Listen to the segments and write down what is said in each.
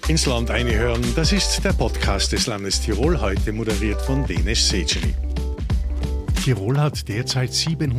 Ins Land einhören, das ist der Podcast des Landes Tirol, heute moderiert von Denis Seceri. Tirol hat derzeit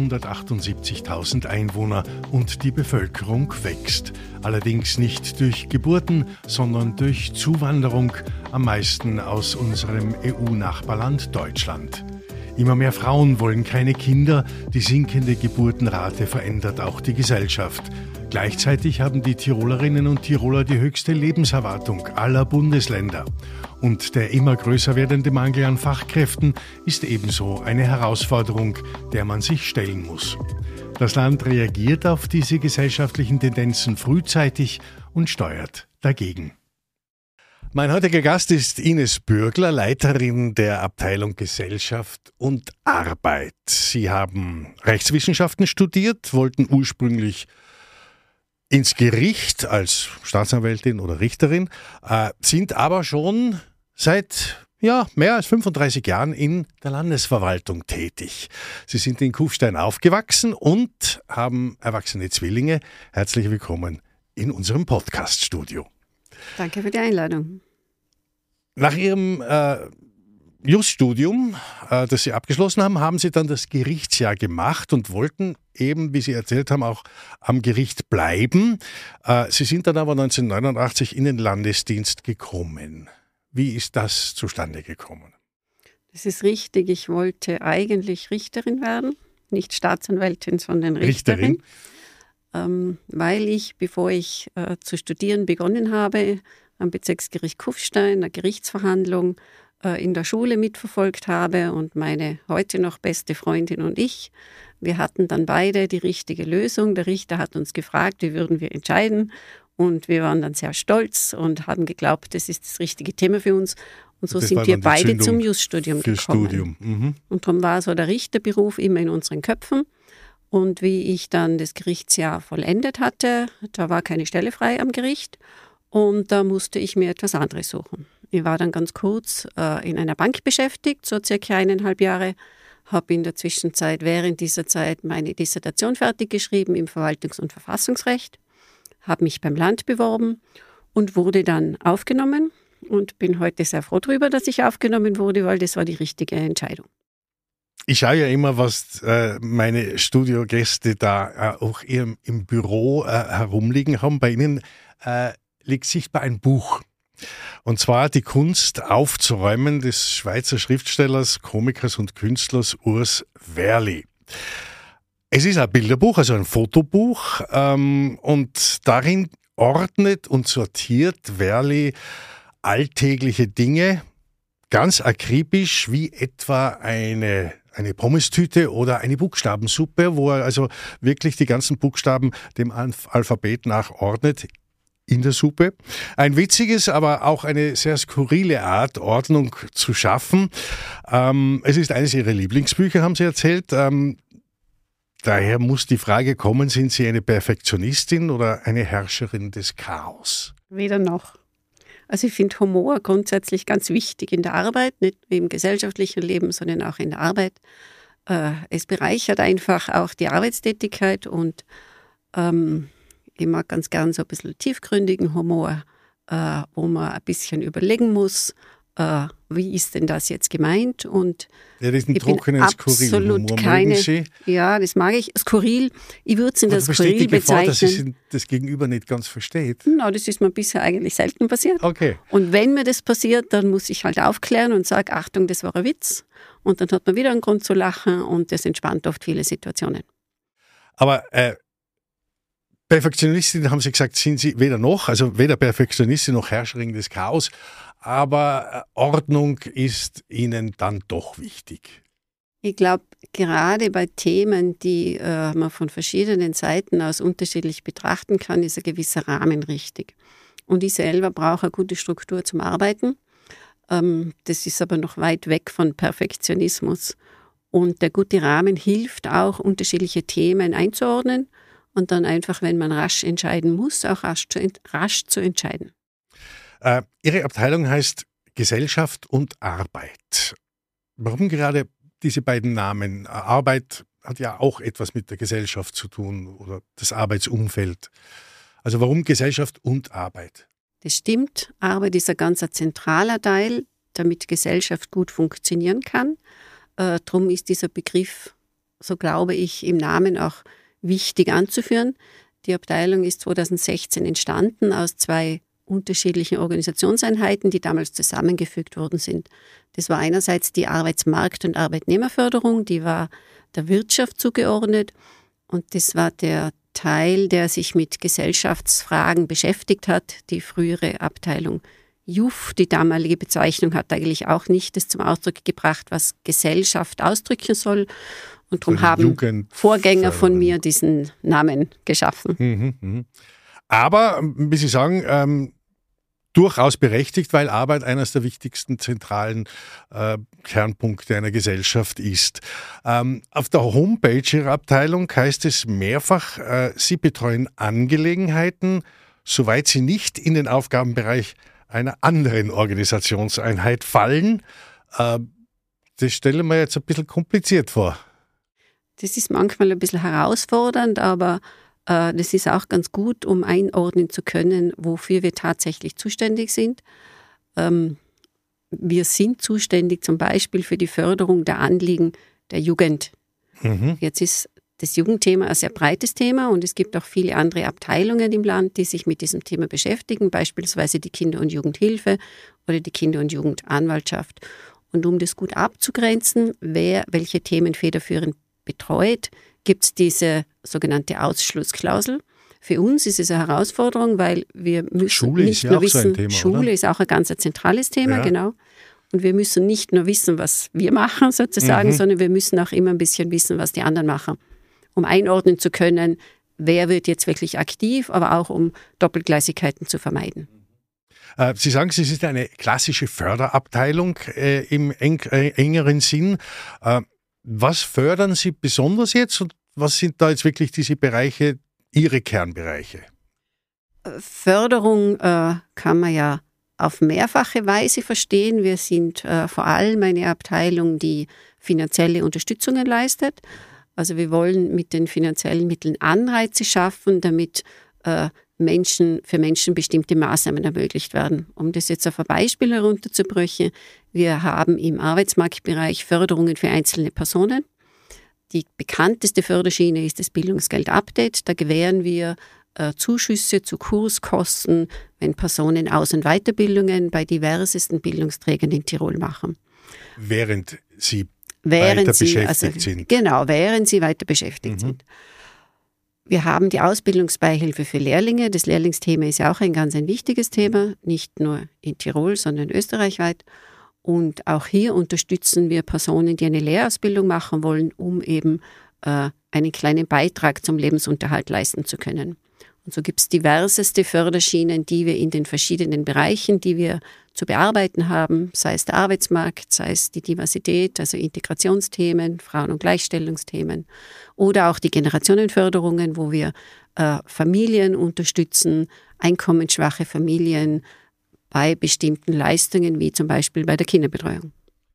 778.000 Einwohner und die Bevölkerung wächst. Allerdings nicht durch Geburten, sondern durch Zuwanderung, am meisten aus unserem EU-Nachbarland Deutschland. Immer mehr Frauen wollen keine Kinder, die sinkende Geburtenrate verändert auch die Gesellschaft. Gleichzeitig haben die Tirolerinnen und Tiroler die höchste Lebenserwartung aller Bundesländer. Und der immer größer werdende Mangel an Fachkräften ist ebenso eine Herausforderung, der man sich stellen muss. Das Land reagiert auf diese gesellschaftlichen Tendenzen frühzeitig und steuert dagegen. Mein heutiger Gast ist Ines Bürgler, Leiterin der Abteilung Gesellschaft und Arbeit. Sie haben Rechtswissenschaften studiert, wollten ursprünglich ins Gericht als Staatsanwältin oder Richterin, sind aber schon seit mehr als 35 Jahren in der Landesverwaltung tätig. Sie sind in Kufstein aufgewachsen und haben erwachsene Zwillinge. Herzlich willkommen in unserem Podcast-Studio. Danke für die Einladung. Nach Ihrem Jus-Studium, das Sie abgeschlossen haben, haben Sie dann das Gerichtsjahr gemacht und wollten eben, wie Sie erzählt haben, auch am Gericht bleiben. Sie sind dann aber 1989 in den Landesdienst gekommen. Wie ist das zustande gekommen? Das ist richtig. Ich wollte eigentlich Richterin werden, nicht Staatsanwältin, sondern Richterin. Weil ich, bevor ich zu studieren begonnen habe, am Bezirksgericht Kufstein, eine Gerichtsverhandlung in der Schule mitverfolgt habe und meine heute noch beste Freundin und ich, wir hatten dann beide die richtige Lösung. Der Richter hat uns gefragt, wie würden wir entscheiden, und wir waren dann sehr stolz und haben geglaubt, das ist das richtige Thema für uns. Und so sind wir beide zum Jus-Studium gekommen. Und darum war so der Richterberuf immer in unseren Köpfen. Und wie ich dann das Gerichtsjahr vollendet hatte, da war keine Stelle frei am Gericht und da musste ich mir etwas anderes suchen. Ich war dann ganz kurz in einer Bank beschäftigt, so circa 1,5 Jahre, habe in der Zwischenzeit, während dieser Zeit, meine Dissertation fertig geschrieben im Verwaltungs- und Verfassungsrecht, habe mich beim Land beworben und wurde dann aufgenommen und bin heute sehr froh darüber, dass ich aufgenommen wurde, weil das war die richtige Entscheidung. Ich schaue ja immer, was meine Studiogäste da auch im Büro herumliegen haben. Bei Ihnen liegt sichtbar ein Buch. Und zwar Die Kunst aufzuräumen des Schweizer Schriftstellers, Komikers und Künstlers Urs Werli. Es ist ein Bilderbuch, also ein Fotobuch, und darin ordnet und sortiert Werli alltägliche Dinge ganz akribisch, wie etwa eine Pommestüte oder eine Buchstabensuppe, wo er also wirklich die ganzen Buchstaben dem Alphabet nachordnet in der Suppe. Ein witziges, aber auch eine sehr skurrile Art, Ordnung zu schaffen. Es ist eines Ihrer Lieblingsbücher, haben Sie erzählt. Daher muss die Frage kommen, sind Sie eine Perfektionistin oder eine Herrscherin des Chaos? Weder noch. Also ich finde Humor grundsätzlich ganz wichtig in der Arbeit, nicht nur im gesellschaftlichen Leben, sondern auch in der Arbeit. Es bereichert einfach auch die Arbeitstätigkeit und ich mag ganz gern so ein bisschen tiefgründigen Humor, wo man ein bisschen überlegen muss, wie ist denn das jetzt gemeint? Und ja, diesen trockenen, skurrilen Humor mögen Sie? Ja, das mag ich. Skurril, ich würde es in der Skurril bezeichnen. Dass es das Gegenüber nicht ganz versteht? No, das ist mir bisher eigentlich selten passiert. Okay. Und wenn mir das passiert, dann muss ich halt aufklären und sage, Achtung, das war ein Witz. Und dann hat man wieder einen Grund zu lachen und das entspannt oft viele Situationen. Aber Perfektionistin, haben Sie gesagt, sind Sie weder noch, also weder Perfektionistin noch Herrscherin des Chaos, aber Ordnung ist Ihnen dann doch wichtig. Ich glaube, gerade bei Themen, die man von verschiedenen Seiten aus unterschiedlich betrachten kann, ist ein gewisser Rahmen richtig. Und ich selber brauche eine gute Struktur zum Arbeiten. Das ist aber noch weit weg von Perfektionismus. Und der gute Rahmen hilft auch, unterschiedliche Themen einzuordnen und dann einfach, wenn man rasch entscheiden muss, auch rasch zu entscheiden. Ihre Abteilung heißt Gesellschaft und Arbeit. Warum gerade diese beiden Namen? Arbeit hat ja auch etwas mit der Gesellschaft zu tun oder das Arbeitsumfeld. Also warum Gesellschaft und Arbeit? Das stimmt, Arbeit ist ein ganz zentraler Teil, damit Gesellschaft gut funktionieren kann. Darum ist dieser Begriff, so glaube ich, im Namen auch wichtig anzuführen. Die Abteilung ist 2016 entstanden aus 2 unterschiedlichen Organisationseinheiten, die damals zusammengefügt worden sind. Das war einerseits die Arbeitsmarkt- und Arbeitnehmerförderung, die war der Wirtschaft zugeordnet, und das war der Teil, der sich mit Gesellschaftsfragen beschäftigt hat, die frühere Abteilung JUF. Die damalige Bezeichnung hat eigentlich auch nicht das zum Ausdruck gebracht, was Gesellschaft ausdrücken soll. Und darum haben Vorgänger von mir diesen Namen geschaffen. Aber, wie Sie sagen, durchaus berechtigt, weil Arbeit eines der wichtigsten zentralen Kernpunkte einer Gesellschaft ist. Auf der Homepage Ihrer Abteilung heißt es mehrfach, Sie betreuen Angelegenheiten, soweit sie nicht in den Aufgabenbereich einer anderen Organisationseinheit fallen. Das stellen wir jetzt ein bisschen kompliziert vor. Das ist manchmal ein bisschen herausfordernd, aber das ist auch ganz gut, um einordnen zu können, wofür wir tatsächlich zuständig sind. Wir sind zuständig zum Beispiel für die Förderung der Anliegen der Jugend. Jetzt ist das Jugendthema ein sehr breites Thema und es gibt auch viele andere Abteilungen im Land, die sich mit diesem Thema beschäftigen, beispielsweise die Kinder- und Jugendhilfe oder die Kinder- und Jugendanwaltschaft. Und um das gut abzugrenzen, wer welche Themen federführend betreut, gibt es diese sogenannte Ausschlussklausel. Für uns ist es eine Herausforderung, weil wir müssen Schule nicht ist nur ja auch so ein wissen, Thema, Schule oder? ist auch ein ganz zentrales Thema, Ja. genau. Und wir müssen nicht nur wissen, was wir machen sozusagen, sondern wir müssen auch immer ein bisschen wissen, was die anderen machen, um einordnen zu können, wer wird jetzt wirklich aktiv, aber auch um Doppelgleisigkeiten zu vermeiden. Sie sagen, es ist eine klassische Förderabteilung im engeren Sinn. Was fördern Sie besonders jetzt und was sind da jetzt wirklich diese Bereiche, Ihre Kernbereiche? Förderung kann man ja auf mehrfache Weise verstehen. Wir sind vor allem eine Abteilung, die finanzielle Unterstützungen leistet. Also wir wollen mit den finanziellen Mitteln Anreize schaffen, damit für Menschen bestimmte Maßnahmen ermöglicht werden. Um das jetzt auf ein Beispiel herunterzubrechen, wir haben im Arbeitsmarktbereich Förderungen für einzelne Personen. Die bekannteste Förderschiene ist das Bildungsgeld-Update. Da gewähren wir Zuschüsse zu Kurskosten, wenn Personen Aus- und Weiterbildungen bei diversesten Bildungsträgern in Tirol machen. Während sie weiter beschäftigt sind. Genau, während sie weiter beschäftigt sind. Wir haben die Ausbildungsbeihilfe für Lehrlinge. Das Lehrlingsthema ist ja auch ein ganz wichtiges Thema, nicht nur in Tirol, sondern österreichweit. Und auch hier unterstützen wir Personen, die eine Lehrausbildung machen wollen, um eben einen kleinen Beitrag zum Lebensunterhalt leisten zu können. Und so gibt es diverseste Förderschienen, die wir in den verschiedenen Bereichen, die wir zu bearbeiten haben, sei es der Arbeitsmarkt, sei es die Diversität, also Integrationsthemen, Frauen- und Gleichstellungsthemen oder auch die Generationenförderungen, wo wir Familien unterstützen, einkommensschwache Familien bei bestimmten Leistungen, wie zum Beispiel bei der Kinderbetreuung.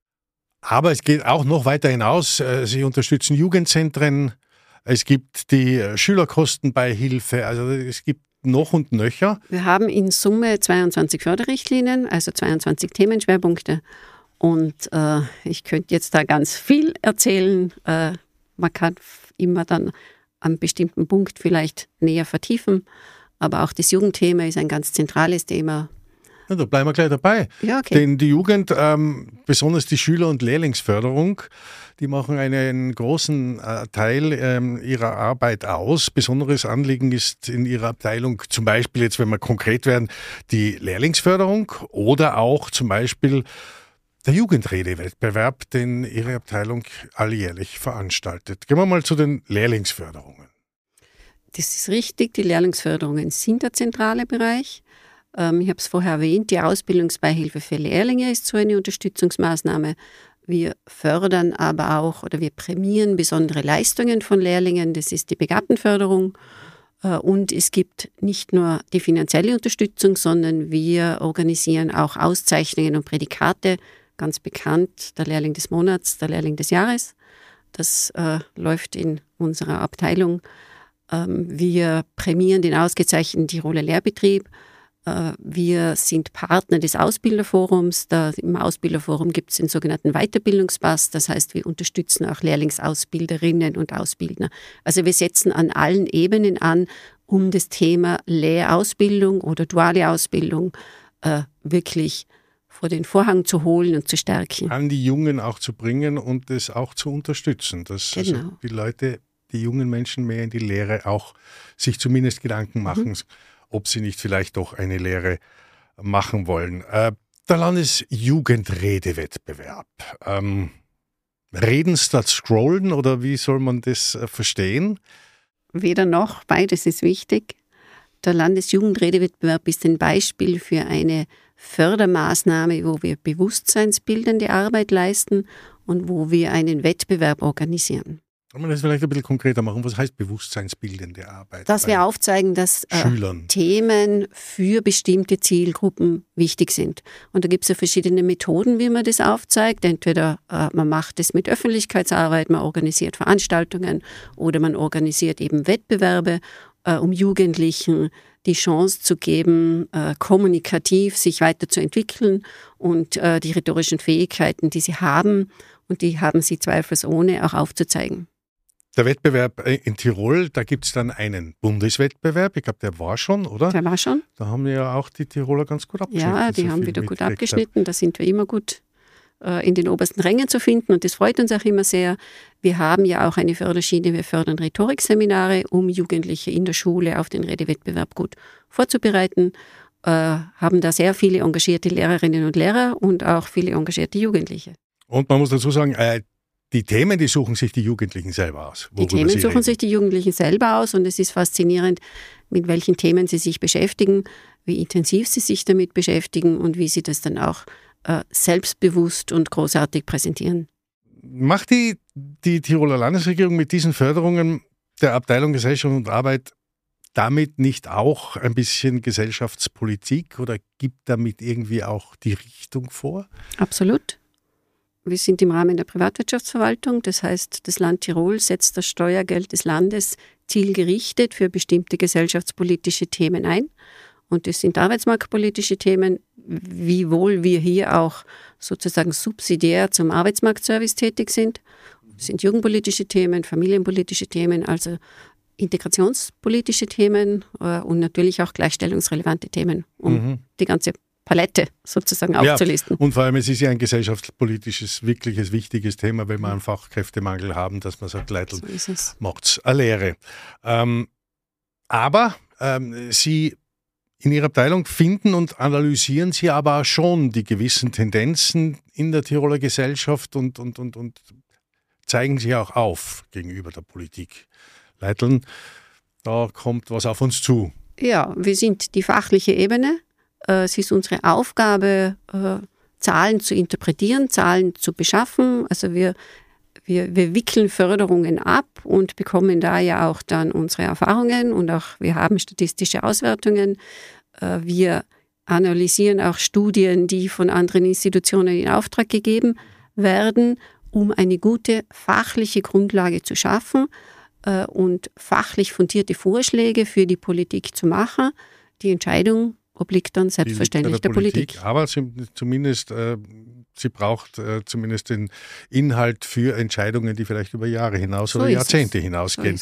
Aber es geht auch noch weiter hinaus. Sie unterstützen Jugendzentren, es gibt die Schülerkostenbeihilfe, also es gibt noch und nöcher. Wir haben in Summe 22 Förderrichtlinien, also 22 Themenschwerpunkte. Und ich könnte jetzt da ganz viel erzählen. Man kann immer dann an einem bestimmten Punkt vielleicht näher vertiefen. Aber auch das Jugendthema ist ein ganz zentrales Thema. Ja, da bleiben wir gleich dabei. Ja, okay. Denn die Jugend, besonders die Schüler- und Lehrlingsförderung, die machen einen großen Teil ihrer Arbeit aus. Besonderes Anliegen ist in Ihrer Abteilung zum Beispiel, jetzt wenn wir konkret werden, die Lehrlingsförderung oder auch zum Beispiel der Jugendredewettbewerb, den Ihre Abteilung alljährlich veranstaltet. Gehen wir mal zu den Lehrlingsförderungen. Das ist richtig, die Lehrlingsförderungen sind der zentrale Bereich. Ich habe es vorher erwähnt, die Ausbildungsbeihilfe für Lehrlinge ist so eine Unterstützungsmaßnahme. Wir fördern aber auch oder wir prämieren besondere Leistungen von Lehrlingen, das ist die Begabtenförderung. Und es gibt nicht nur die finanzielle Unterstützung, sondern wir organisieren auch Auszeichnungen und Prädikate. Ganz bekannt, der Lehrling des Monats, der Lehrling des Jahres. Das läuft in unserer Abteilung. Wir prämieren den ausgezeichneten Tiroler Lehrbetrieb. Wir sind Partner des Ausbilderforums. Im Ausbilderforum gibt es den sogenannten Weiterbildungspass. Das heißt, wir unterstützen auch Lehrlingsausbilderinnen und Ausbildner. Also wir setzen an allen Ebenen an, um das Thema Lehrausbildung oder duale Ausbildung wirklich vor den Vorhang zu holen und zu stärken. An die Jungen auch zu bringen und es auch zu unterstützen, dass genau. Also die Leute, die jungen Menschen mehr in die Lehre auch sich zumindest Gedanken machen, ob sie nicht vielleicht doch eine Lehre machen wollen. Der Landesjugendredewettbewerb. Reden statt Scrollen oder wie soll man das verstehen? Weder noch, beides ist wichtig. Der Landesjugendredewettbewerb ist ein Beispiel für eine Fördermaßnahme, wo wir bewusstseinsbildende Arbeit leisten und wo wir einen Wettbewerb organisieren. Kann man das vielleicht ein bisschen konkreter machen? Was heißt bewusstseinsbildende Arbeit? Dass wir aufzeigen, dass Themen für bestimmte Zielgruppen wichtig sind. Und da gibt es ja verschiedene Methoden, wie man das aufzeigt. Entweder man macht es mit Öffentlichkeitsarbeit, man organisiert Veranstaltungen oder man organisiert eben Wettbewerbe, um Jugendlichen die Chance zu geben, kommunikativ sich weiterzuentwickeln und die rhetorischen Fähigkeiten, die sie haben, und die haben sie zweifelsohne, auch aufzuzeigen. Der Wettbewerb in Tirol, da gibt es dann einen Bundeswettbewerb. Ich glaube, der war schon, oder? Der war schon. Da haben ja auch die Tiroler ganz gut abgeschnitten. Ja, die haben wieder gut abgeschnitten. Da sind wir immer gut in den obersten Rängen zu finden und das freut uns auch immer sehr. Wir haben ja auch eine Förderschiene, wir fördern Rhetorikseminare, um Jugendliche in der Schule auf den Redewettbewerb gut vorzubereiten, haben da sehr viele engagierte Lehrerinnen und Lehrer und auch viele engagierte Jugendliche. Und man muss dazu sagen, die Themen, die suchen sich die Jugendlichen selber aus. Die Themen suchen sich die Jugendlichen selber aus und es ist faszinierend, mit welchen Themen sie sich beschäftigen, wie intensiv sie sich damit beschäftigen und wie sie das dann auch selbstbewusst und großartig präsentieren. Macht die Tiroler Landesregierung mit diesen Förderungen der Abteilung Gesellschaft und Arbeit damit nicht auch ein bisschen Gesellschaftspolitik oder gibt damit irgendwie auch die Richtung vor? Absolut. Wir sind im Rahmen der Privatwirtschaftsverwaltung, das heißt, das Land Tirol setzt das Steuergeld des Landes zielgerichtet für bestimmte gesellschaftspolitische Themen ein. Und das sind arbeitsmarktpolitische Themen, wiewohl wir hier auch sozusagen subsidiär zum Arbeitsmarktservice tätig sind. Das sind jugendpolitische Themen, familienpolitische Themen, also integrationspolitische Themen und natürlich auch gleichstellungsrelevante Themen, um die ganze Palette sozusagen aufzulisten. Und vor allem, es ist ja ein gesellschaftspolitisches, wirkliches, wichtiges Thema, wenn wir einen Fachkräftemangel haben, dass man sagt, Leitl, macht's eine Lehre. Aber Sie in Ihrer Abteilung finden und analysieren Sie aber auch schon die gewissen Tendenzen in der Tiroler Gesellschaft und zeigen sie auch auf gegenüber der Politik. Leitl, da kommt was auf uns zu. Ja, wir sind die fachliche Ebene. Es ist unsere Aufgabe, Zahlen zu interpretieren, Zahlen zu beschaffen. Also wir wickeln Förderungen ab und bekommen da ja auch dann unsere Erfahrungen und auch wir haben statistische Auswertungen. Wir analysieren auch Studien, die von anderen Institutionen in Auftrag gegeben werden, um eine gute fachliche Grundlage zu schaffen und fachlich fundierte Vorschläge für die Politik zu machen. Die Entscheidung obliegt dann selbstverständlich der Politik. Aber sie braucht zumindest den Inhalt für Entscheidungen, die vielleicht über Jahre hinaus oder Jahrzehnte hinausgehen.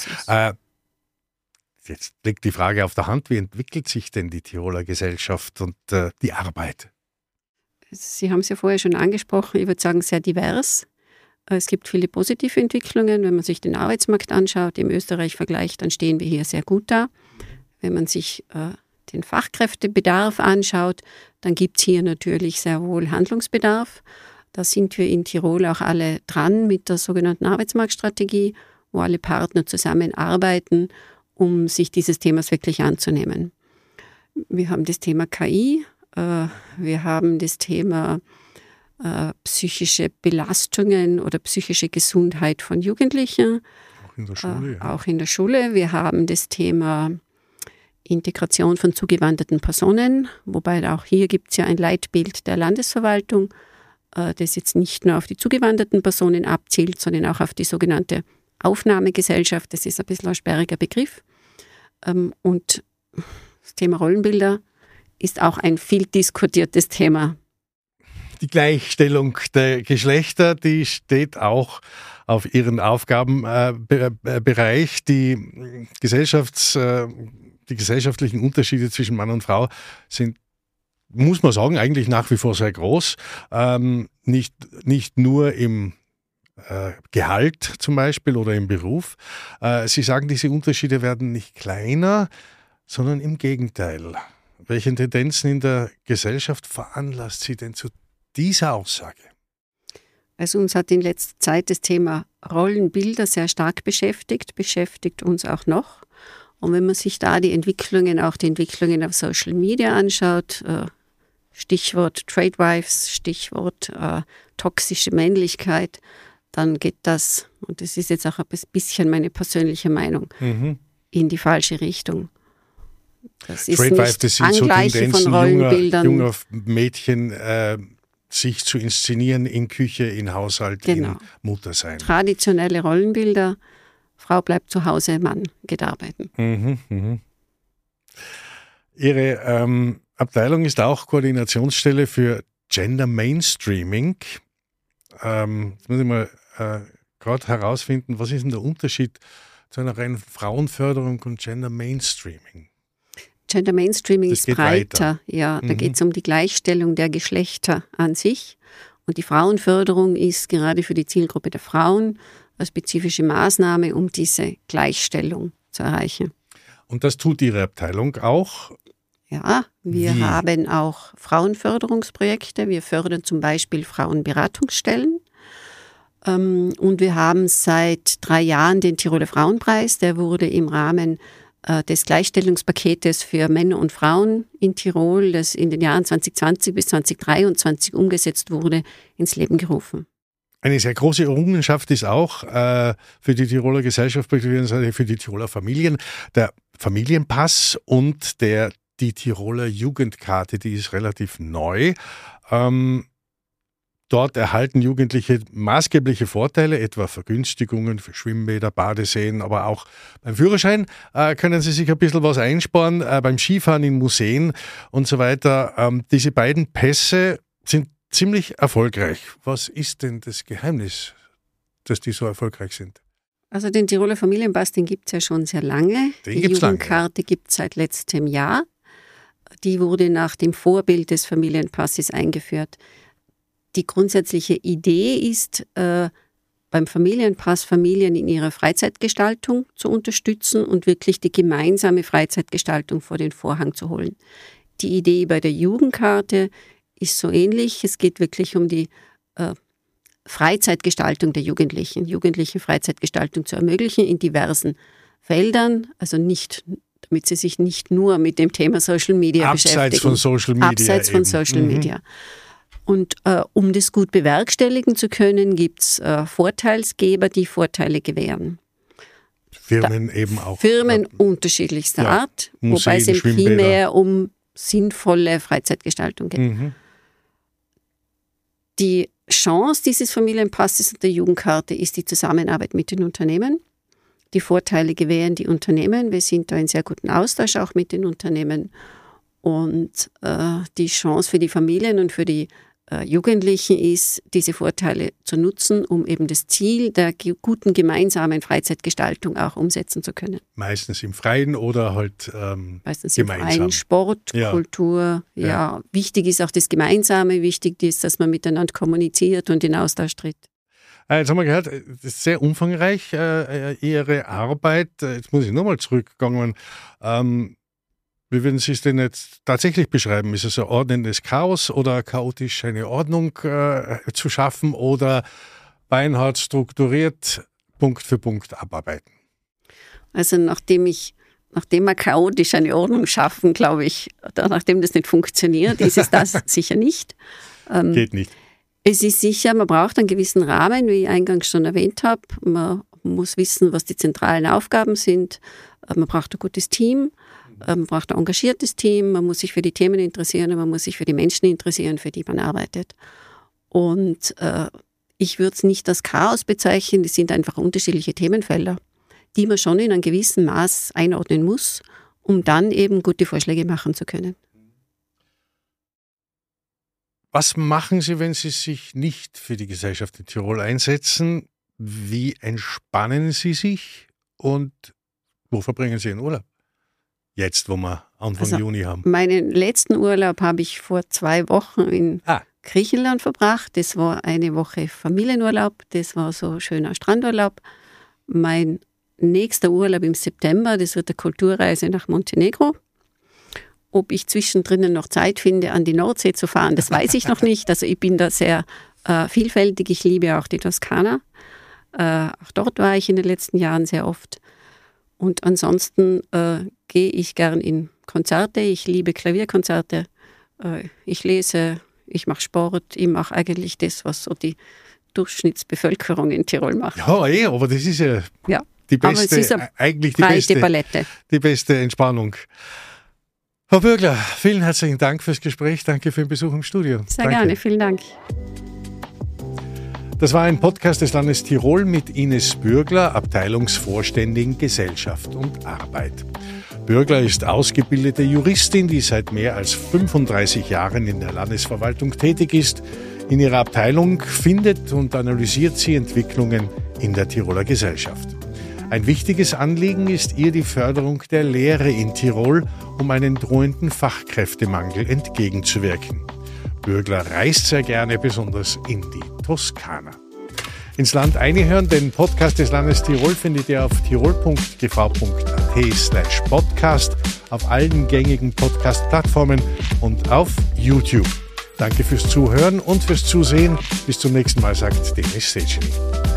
Jetzt liegt die Frage auf der Hand, wie entwickelt sich denn die Tiroler Gesellschaft und die Arbeit? Sie haben es ja vorher schon angesprochen, ich würde sagen sehr divers. Es gibt viele positive Entwicklungen. Wenn man sich den Arbeitsmarkt anschaut, im Österreich vergleicht, dann stehen wir hier sehr gut da. Wenn man sich den Fachkräftebedarf anschaut, dann gibt es hier natürlich sehr wohl Handlungsbedarf. Da sind wir in Tirol auch alle dran mit der sogenannten Arbeitsmarktstrategie, wo alle Partner zusammenarbeiten, um sich dieses Themas wirklich anzunehmen. Wir haben das Thema KI, wir haben das Thema psychische Belastungen oder psychische Gesundheit von Jugendlichen. Auch in der Schule. Auch in der Schule. Wir haben das Thema Integration von zugewanderten Personen, wobei auch hier gibt es ja ein Leitbild der Landesverwaltung, das jetzt nicht nur auf die zugewanderten Personen abzielt, sondern auch auf die sogenannte Aufnahmegesellschaft. Das ist ein bisschen ein sperriger Begriff. Und das Thema Rollenbilder ist auch ein viel diskutiertes Thema. Die Gleichstellung der Geschlechter, die steht auch auf Ihren Aufgabenbereich. Die gesellschaftlichen Unterschiede zwischen Mann und Frau sind, muss man sagen, eigentlich nach wie vor sehr groß. Nicht nur im Gehalt zum Beispiel oder im Beruf. Sie sagen, diese Unterschiede werden nicht kleiner, sondern im Gegenteil. Welche Tendenzen in der Gesellschaft veranlasst Sie denn zu dieser Aussage? Also uns hat in letzter Zeit das Thema Rollenbilder sehr stark beschäftigt uns auch noch. Und wenn man sich da die Entwicklungen auf Social Media anschaut, Stichwort Tradewives, Stichwort toxische Männlichkeit, dann geht das, und das ist jetzt auch ein bisschen meine persönliche Meinung, in die falsche Richtung. Das ist nicht das sind Angleichen so von Rollenbildern. Junger Mädchen, sich zu inszenieren in Küche, in Haushalt, genau. In Muttersein. Traditionelle Rollenbilder, Frau bleibt zu Hause, Mann geht arbeiten. Ihre Abteilung ist auch Koordinationsstelle für Gender Mainstreaming. Jetzt muss ich mal gerade herausfinden, was ist denn der Unterschied zu einer reinen Frauenförderung und Gender Mainstreaming? Gender Mainstreaming ist breiter. Ja, da geht es um die Gleichstellung der Geschlechter an sich. Und die Frauenförderung ist gerade für die Zielgruppe der Frauen eine spezifische Maßnahme, um diese Gleichstellung zu erreichen. Und das tut Ihre Abteilung auch? Ja, wir haben auch Frauenförderungsprojekte. Wir fördern zum Beispiel Frauenberatungsstellen. Und wir haben seit 3 Jahren den Tiroler Frauenpreis. Der wurde im Rahmen des Gleichstellungspaketes für Männer und Frauen in Tirol, das in den Jahren 2020 bis 2023 umgesetzt wurde, ins Leben gerufen. Eine sehr große Errungenschaft ist auch für die Tiroler Gesellschaft, für die Tiroler Familien, der Familienpass und die Tiroler Jugendkarte, die ist relativ neu. Dort erhalten Jugendliche maßgebliche Vorteile, etwa Vergünstigungen für Schwimmbäder, Badeseen, aber auch beim Führerschein können sie sich ein bisschen was einsparen, beim Skifahren in Museen und so weiter. Diese beiden Pässe sind ziemlich erfolgreich. Was ist denn das Geheimnis, dass die so erfolgreich sind? Also den Tiroler Familienpass, den gibt es ja schon sehr lange. Die Jugendkarte gibt es seit letztem Jahr. Die wurde nach dem Vorbild des Familienpasses eingeführt. Die grundsätzliche Idee ist, beim Familienpass Familien in ihrer Freizeitgestaltung zu unterstützen und wirklich die gemeinsame Freizeitgestaltung vor den Vorhang zu holen. Die Idee bei der Jugendkarte ist so ähnlich. Es geht wirklich um die Freizeitgestaltung der Jugendlichen Freizeitgestaltung zu ermöglichen in diversen Feldern, also nicht, damit sie sich nicht nur mit dem Thema Social Media beschäftigen. Abseits von Social Media. Und um das gut bewerkstelligen zu können, gibt es Vorteilsgeber, die Vorteile gewähren. Firmen eben auch. Firmen unterschiedlichster Art, Museen, wobei es eben primär um sinnvolle Freizeitgestaltung geht. Die Chance dieses Familienpasses und der Jugendkarte ist die Zusammenarbeit mit den Unternehmen. Die Vorteile gewähren die Unternehmen. Wir sind da in sehr guten Austausch auch mit den Unternehmen. Und die Chance für die Familien und für die Jugendlichen ist, diese Vorteile zu nutzen, um eben das Ziel der guten gemeinsamen Freizeitgestaltung auch umsetzen zu können. Meistens im Freien oder halt meistens gemeinsam. Im Freien, Sport, Kultur. Ja. Wichtig ist auch das Gemeinsame, wichtig ist, dass man miteinander kommuniziert und in Austausch tritt. Jetzt haben wir gehört, das ist sehr umfangreich, Ihre Arbeit. Jetzt muss ich nochmal zurückgegangen. Wie würden Sie es denn jetzt tatsächlich beschreiben? Ist es ein ordnendes Chaos oder chaotisch eine Ordnung zu schaffen oder beinhart strukturiert Punkt für Punkt abarbeiten? Also nachdem wir chaotisch eine Ordnung schaffen, glaube ich, oder nachdem das nicht funktioniert, ist es das sicher nicht. Geht nicht. Es ist sicher, man braucht einen gewissen Rahmen, wie ich eingangs schon erwähnt habe. Man muss wissen, was die zentralen Aufgaben sind. Man braucht ein gutes Team. Man braucht ein engagiertes Team, man muss sich für die Themen interessieren und man muss sich für die Menschen interessieren, für die man arbeitet. Und ich würde es nicht als Chaos bezeichnen, das sind einfach unterschiedliche Themenfelder, die man schon in einem gewissen Maß einordnen muss, um dann eben gute Vorschläge machen zu können. Was machen Sie, wenn Sie sich nicht für die Gesellschaft in Tirol einsetzen? Wie entspannen Sie sich und wo verbringen Sie Ihren Urlaub? Jetzt, wo wir Anfang Juni haben. Meinen letzten Urlaub habe ich vor 2 Wochen in Griechenland verbracht. Das war eine Woche Familienurlaub. Das war so ein schöner Strandurlaub. Mein nächster Urlaub im September, das wird eine Kulturreise nach Montenegro. Ob ich zwischendrin noch Zeit finde, an die Nordsee zu fahren, das weiß ich noch nicht. Also ich bin da sehr vielfältig. Ich liebe auch die Toskana. Auch dort war ich in den letzten Jahren sehr oft. Und ansonsten gehe ich gern in Konzerte. Ich liebe Klavierkonzerte. Ich lese, ich mache Sport. Ich mache eigentlich das, was so die Durchschnittsbevölkerung in Tirol macht. Ja, aber das ist ja die beste, eigentlich die beste Entspannung. Frau Bürgler, vielen herzlichen Dank fürs Gespräch. Danke für den Besuch im Studio. Sehr gerne, vielen Dank. Das war ein Podcast des Landes Tirol mit Ines Bürgler, Abteilungsvorständin Gesellschaft und Arbeit. Bürgler ist ausgebildete Juristin, die seit mehr als 35 Jahren in der Landesverwaltung tätig ist. In ihrer Abteilung findet und analysiert sie Entwicklungen in der Tiroler Gesellschaft. Ein wichtiges Anliegen ist ihr die Förderung der Lehre in Tirol, um einen drohenden Fachkräftemangel entgegenzuwirken. Bürgler reist sehr gerne, besonders in die Toskana. Ins Land einhören, den Podcast des Landes Tirol findet ihr auf tirol.gv.at/podcast, auf allen gängigen Podcast-Plattformen und auf YouTube. Danke fürs Zuhören und fürs Zusehen. Bis zum nächsten Mal, sagt Denis Seceni.